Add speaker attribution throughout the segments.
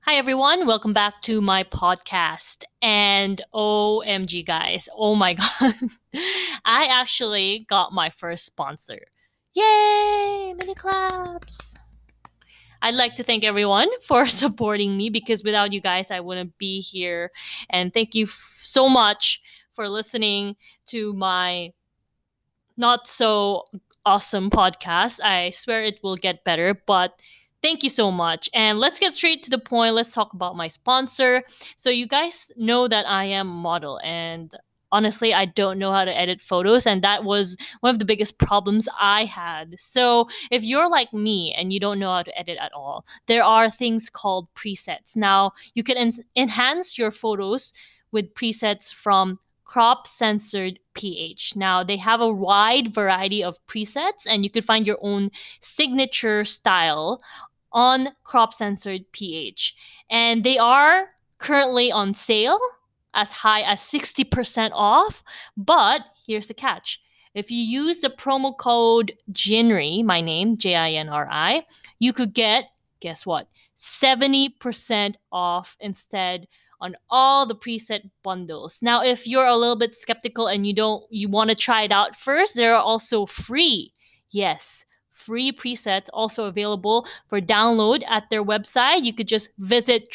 Speaker 1: Hi, everyone. Welcome back to my podcast. And OMG, guys. Oh my God. I actually got my first sponsor. Yay! Mini claps. I'd like to thank everyone for supporting me because without you guys, I wouldn't be here. And thank you so much for listening to my not so awesome podcast. I swear it will get better, but thank you so much. And let's get straight to the point. Let's talk about my sponsor. So you guys know that I am a model and honestly, I don't know how to edit photos and that was one of the biggest problems I had. So, if you're like me and you don't know how to edit at all, there are things called presets. Now, you can enhance your photos with presets from Crop Censored PH. Now, they have a wide variety of presets, and you can find your own signature style on Crop Censored PH. And they are currently on sale as high as 60% off. But here's the catch. If you use the promo code JINRI, my name, JINRI, you could get, guess what, 70% off instead on all the preset bundles. Now, if you're a little bit skeptical and you want to try it out first, there are also free, yes, free presets also available for download at their website. You could just visit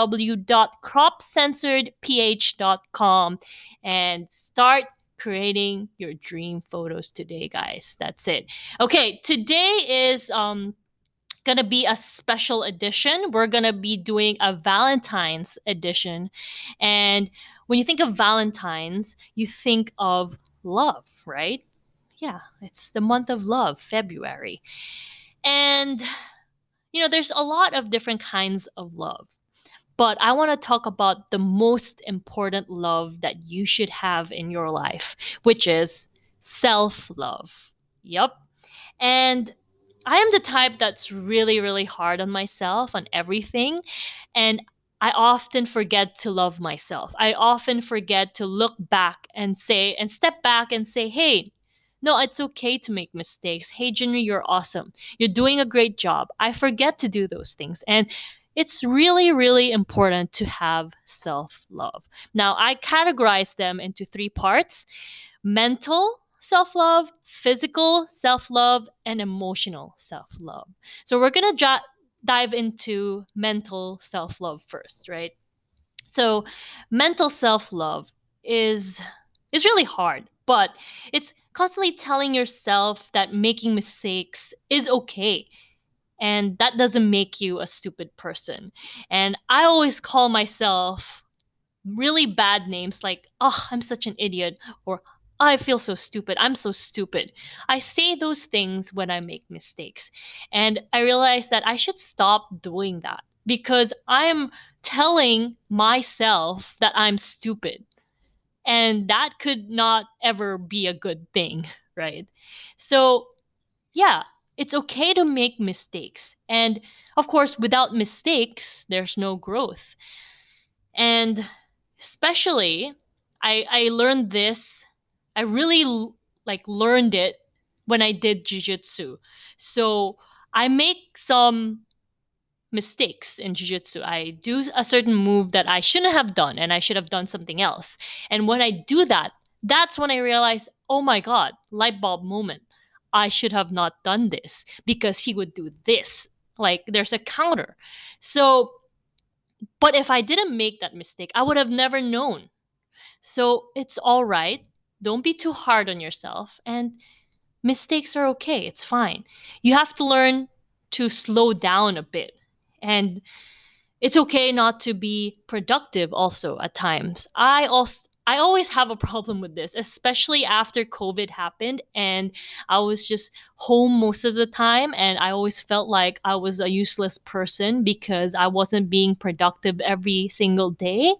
Speaker 1: www.cropcensoredph.com and start creating your dream photos today, guys. That's it. Okay, today is gonna be a special edition. We're gonna be doing a Valentine's edition. And when you think of Valentine's, you think of love, right? Yeah, it's the month of love, February. And, there's a lot of different kinds of love. But I want to talk about the most important love that you should have in your life, which is self love. Yep. And I am the type that's really, really hard on myself, on everything. And I often forget to love myself. I often forget to look back and step back and say, hey, no, it's okay to make mistakes. Hey, Jinri, you're awesome. You're doing a great job. I forget to do those things. And it's really, really important to have self love. Now, I categorize them into three parts: mental self love, physical self love, and emotional self love. So we're going to dive into mental self love first, right? So mental self love is is really hard, but it's constantly telling yourself that making mistakes is okay and that doesn't make you a stupid person. And I always call myself really bad names like, oh, I'm such an idiot, or I feel so stupid. I'm so stupid. I say those things when I make mistakes. And I realize that I should stop doing that because I'm telling myself that I'm stupid. And that could not ever be a good thing, right? So, yeah, it's okay to make mistakes. And of course, without mistakes, there's no growth. And especially, I learned this. I really learned it when I did jujitsu. So I make some mistakes in jiu-jitsu. I do a certain move that I shouldn't have done and I should have done something else. And when I do that, that's when I realize, oh my god, light bulb moment. I should have not done this because he would do this. Like there's a counter. So, but if I didn't make that mistake, I would have never known. So, it's all right. Don't be too hard on yourself and mistakes are okay. It's fine. You have to learn to slow down a bit. And it's okay not to be productive also at times. I always have a problem with this, especially after COVID happened and I was just home most of the time and I always felt like I was a useless person because I wasn't being productive every single day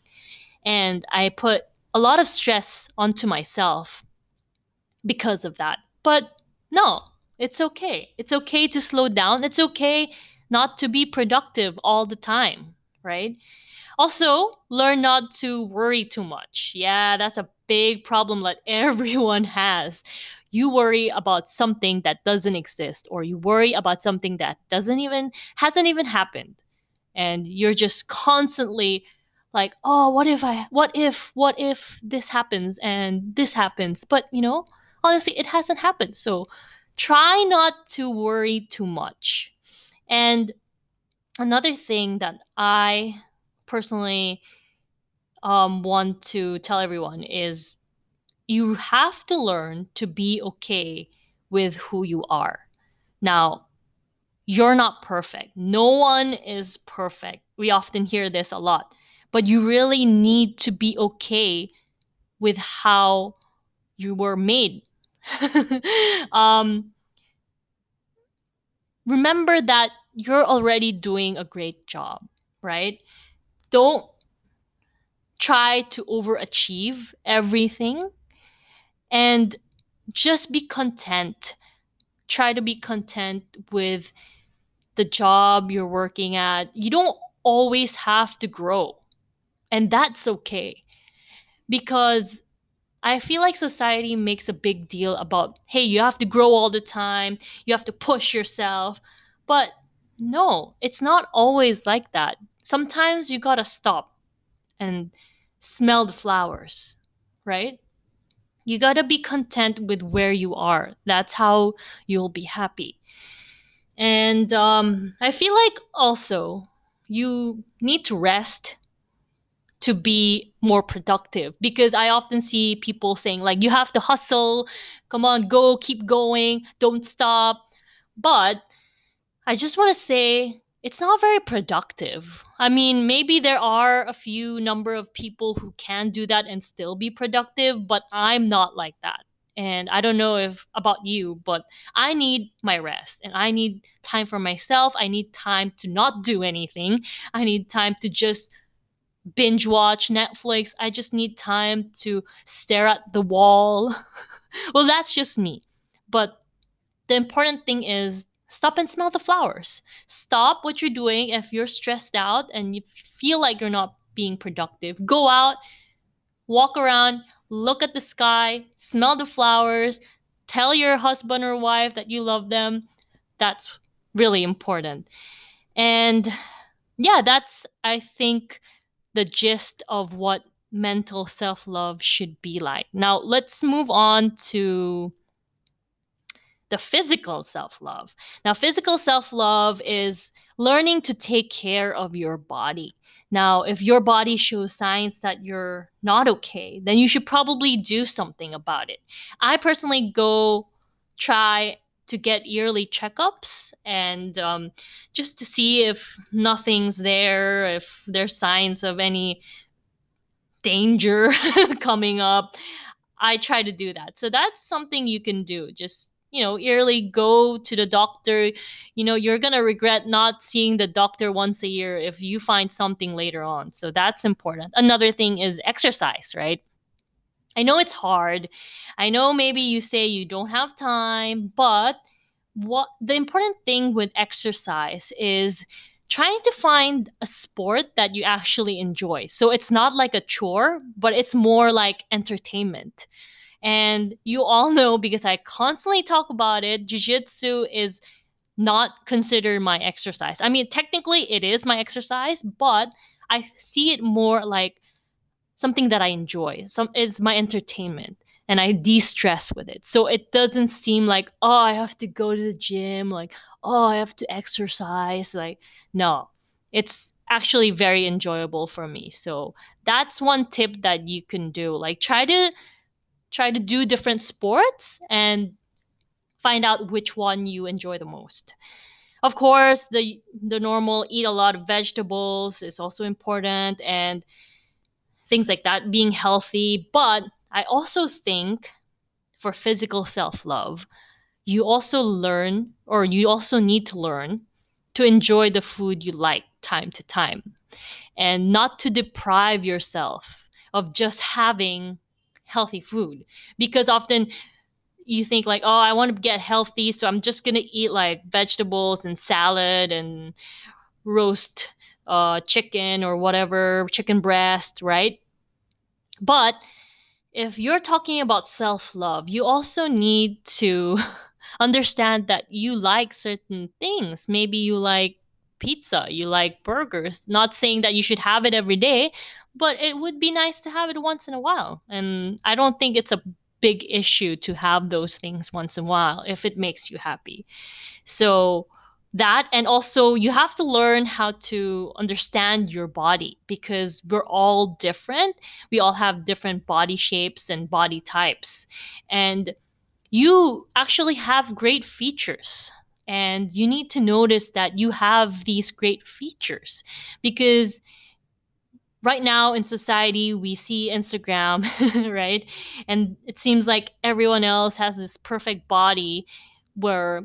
Speaker 1: and I put a lot of stress onto myself because of that. But no, it's okay. It's okay to slow down. It's okay not to be productive all the time, right? Also, learn not to worry too much. Yeah, that's a big problem that everyone has. You worry about something that doesn't exist or you worry about something that doesn't even hasn't even happened. and you're just constantly like, oh, what if this happens and this happens, but honestly it hasn't happened. So try not to worry too much. And another thing that I personally want to tell everyone is you have to learn to be okay with who you are. Now, you're not perfect. No one is perfect. We often hear this a lot. But you really need to be okay with how you were made. um, Remember that you're already doing a great job, right? Don't try to overachieve everything, and just be content. Try to be content with the job you're working at. You don't always have to grow, and that's okay. Because I feel like society makes a big deal about, hey, you have to grow all the time, you have to push yourself. But no, it's not always like that. Sometimes you gotta stop and smell the flowers, right? You gotta be content with where you are. That's how you'll be happy. And I feel like also you need to rest to be more productive, because I often see people saying like, you have to hustle, come on, go, keep going, don't stop. But I just want to say it's not very productive. I mean, maybe there are a few number of people who can do that and still be productive, but I'm not like that. And I don't know if about you, but I need my rest and I need time for myself. I need time to not do anything. I need time to just binge watch Netflix. I just need time to stare at the wall. Well, that's just me. But the important thing is stop and smell the flowers. Stop what you're doing if you're stressed out and you feel like you're not being productive. Go out, walk around, look at the sky, smell the flowers, tell your husband or wife that you love them. That's really important. And yeah, that's, I think, the gist of what mental self love should be like. Now, let's move on to the physical self love. Now, physical self love is learning to take care of your body. Now, if your body shows signs that you're not okay, then you should probably do something about it. I personally go try to get yearly checkups, and just to see if nothing's there, if there's signs of any danger coming up. I try to do that. So that's something you can do. Just, yearly go to the doctor. You're going to regret not seeing the doctor once a year if you find something later on. So that's important. Another thing is exercise, right? I know it's hard. I know maybe you say you don't have time, but what the important thing with exercise is trying to find a sport that you actually enjoy. So it's not like a chore, but it's more like entertainment. And you all know, because I constantly talk about it, jiu-jitsu is not considered my exercise. I mean, technically it is my exercise, but I see it more like something that I enjoy. It's my entertainment, and I de-stress with it. So it doesn't seem like, oh, I have to go to the gym, like, oh, I have to exercise. Like, no. It's actually very enjoyable for me. So that's one tip that you can do. Like, try to do different sports and find out which one you enjoy the most. Of course, the normal eat a lot of vegetables is also important, and things like that, being healthy. But I also think for physical self love, you also learn, or you also need to learn to enjoy the food you like time to time, and not to deprive yourself of just having healthy food. Because often you think like, oh, I want to get healthy, so I'm just going to eat like vegetables and salad and roast chicken or whatever, chicken breast, right? But if you're talking about self love, you also need to understand that you like certain things. Maybe you like pizza, you like burgers. Not saying that you should have it every day, but it would be nice to have it once in a while. And I don't think it's a big issue to have those things once in a while if it makes you happy. So that, and also you have to learn how to understand your body because we're all different. We all have different body shapes and body types. And you actually have great features. And you need to notice that you have these great features because right now in society we see Instagram, right? And it seems like everyone else has this perfect body where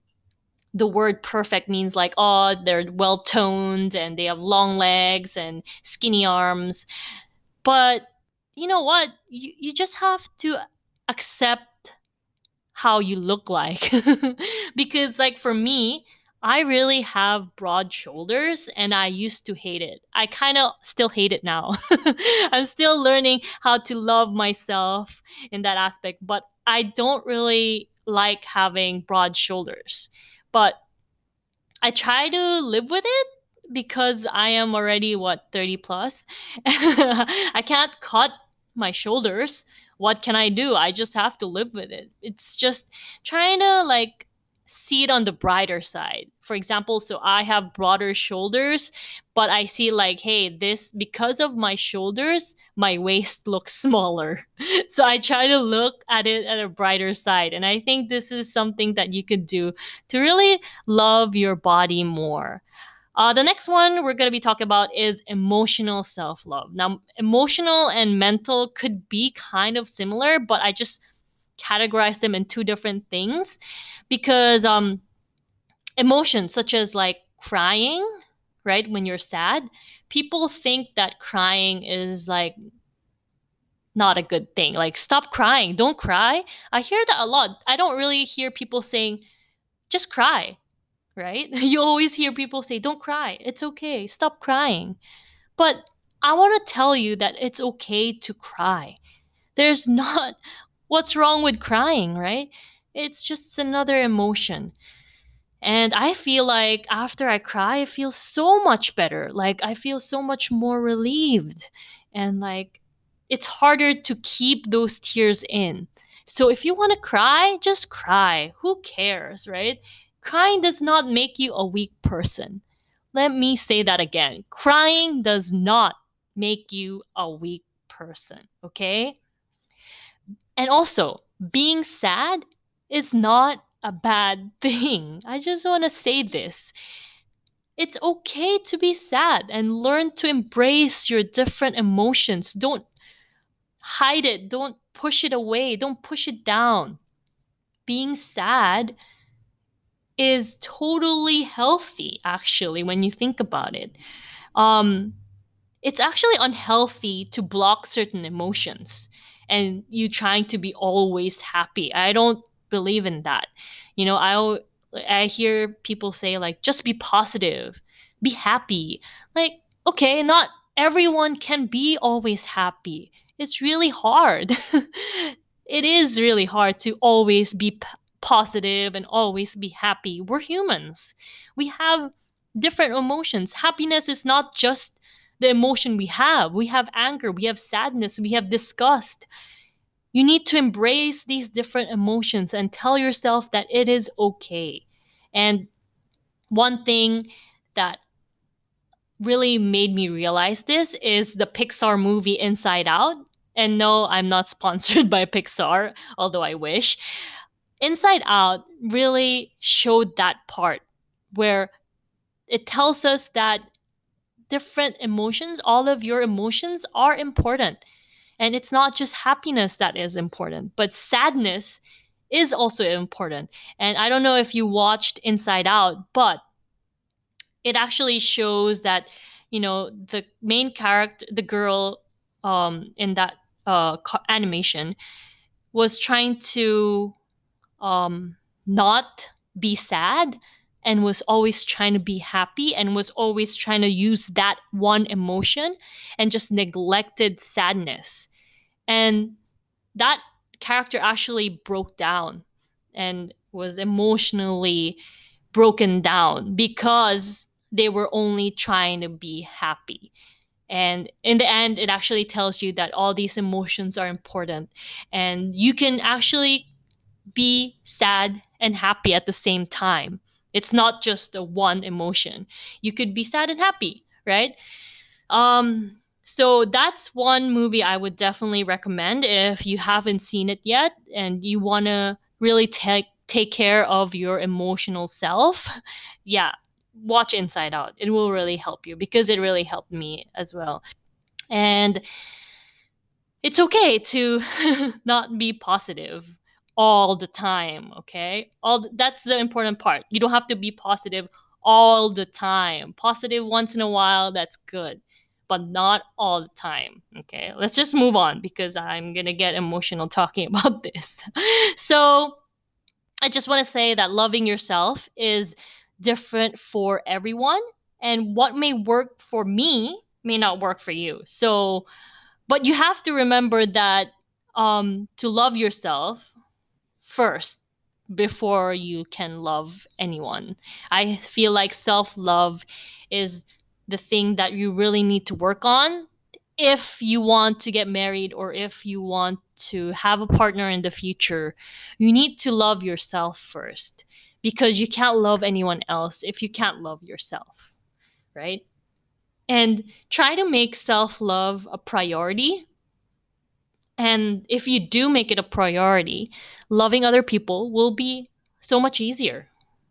Speaker 1: the word perfect means like, oh, they're well toned and they have long legs and skinny arms. But you know what? You just have to accept how you look like. Because, like, for me, I really have broad shoulders and I used to hate it. I kind of still hate it now. I'm still learning how to love myself in that aspect, but I don't really like having broad shoulders. But I try to live with it because I am already what 30 plus. I can't cut my shoulders. What can I do? I just have to live with it. It's just trying to like see it on the brighter side. For example, so I have broader shoulders, but I see like, hey, this because of my shoulders, my waist looks smaller. So I try to look at it at a brighter side. And I think this is something that you could do to really love your body more. The next one we're going to be talking about is emotional self love. Now, emotional and mental could be kind of similar, but I just categorize them in two different things because emotions such as like crying, right? When you're sad, people think that crying is like not a good thing. Like, stop crying, don't cry. I hear that a lot. I don't really hear people saying, just cry, right? You always hear people say, don't cry. It's okay. Stop crying. But I want to tell you that it's okay to cry. There's not what's wrong with crying, right? It's just another emotion. And I feel like after I cry, I feel so much better. Like, I feel so much more relieved. And like, it's harder to keep those tears in. So if you want to cry, just cry. Who cares, right? Crying does not make you a weak person. Let me say that again. Crying does not make you a weak person, okay? And also, being sad is not a bad thing. I just want to say this. It's okay to be sad and learn to embrace your different emotions. Don't hide it. Don't push it away. Don't push it down. Being sad is totally healthy, actually, when you think about it. Um, it's actually unhealthy to block certain emotions and you trying to be always happy. I don't believe in that. You know, I hear people say like, just be positive, be happy. Like, okay, not everyone can be always happy. It's really hard. It is really hard to always be positive and always be happy. We're humans. We have different emotions. Happiness is not just the emotion we have. We have anger, we have sadness, we have disgust. You need to embrace these different emotions and tell yourself that it is okay. And one thing that really made me realize this is the Pixar movie Inside Out. And no, I'm not sponsored by Pixar, although I wish. Inside Out really showed that part where it tells us that different emotions, all of your emotions are important. And it's not just happiness that is important, but sadness is also important. And I don't know if you watched Inside Out, but it actually shows that, you know, the main character, the girl in that animation, was trying to not be sad and was always trying to be happy and was always trying to use that one emotion and just neglected sadness. And that character actually broke down and was emotionally broken down because they were only trying to be happy. And in the end, it actually tells you that all these emotions are important, and you can actually be sad and happy at the same time. It's not just the one emotion. You could be sad and happy, right? So that's one movie I would definitely recommend if you haven't seen it yet and you want to really take care of your emotional self. Yeah, watch Inside Out. It will really help you because it really helped me as well. And it's okay to not be positive all the time, okay? That's the important part. You don't have to be positive all the time. Positive once in a while, that's good, but not all the time, okay? Let's just move on because I'm going to get emotional talking about this. So, I just want to say that loving yourself is different for everyone, and what may work for me may not work for you. So, but you have to remember that to love yourself first before you can love anyone. I feel like self love is the thing that you really need to work on if you want to get married or if you want to have a partner in the future. You need to love yourself first because you can't love anyone else if you can't love yourself, right? And try to make self love a priority. And if you do make it a priority, loving other people will be so much easier.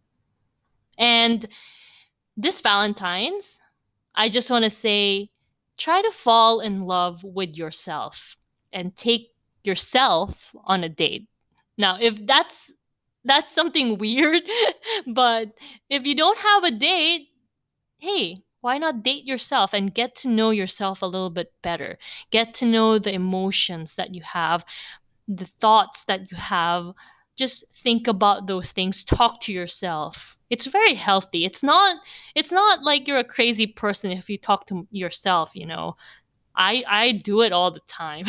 Speaker 1: And this Valentine's, I just want to say try to fall in love with yourself and take yourself on a date. Now, if that's something weird, but if you don't have a date, hey, why not date yourself and get to know yourself a little bit better? Get to know the emotions that you have, the thoughts that you have. Just think about those things, talk to yourself. It's very healthy. It's not like you're a crazy person if you talk to yourself, you know. I do it all the time.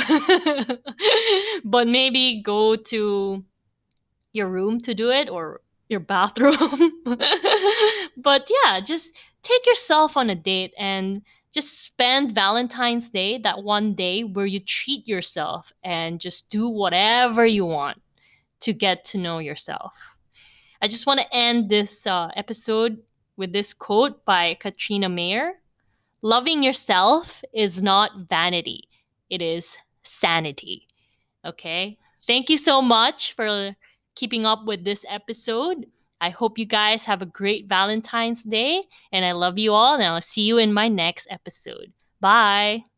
Speaker 1: But maybe go to your room to do it or your bathroom. But yeah, just take yourself on a date and just spend Valentine's Day, that one day where you treat yourself and just do whatever you want to get to know yourself. I just want to end this episode with this quote by Katrina Mayer. Loving yourself is not vanity, it is sanity. Okay. Thank you so much for keeping up with this episode. I hope you guys have a great Valentine's Day, and I love you all, and I'll see you in my next episode. Bye.